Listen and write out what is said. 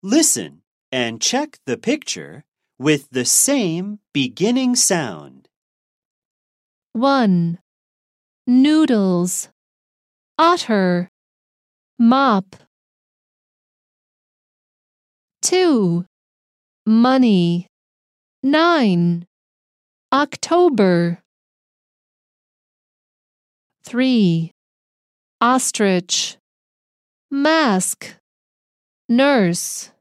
Listen and check the picture with the same beginning sound. 1. Noodles, otter, mop. 2. Money, 9, October. 3. Ostrich, mask, nurse.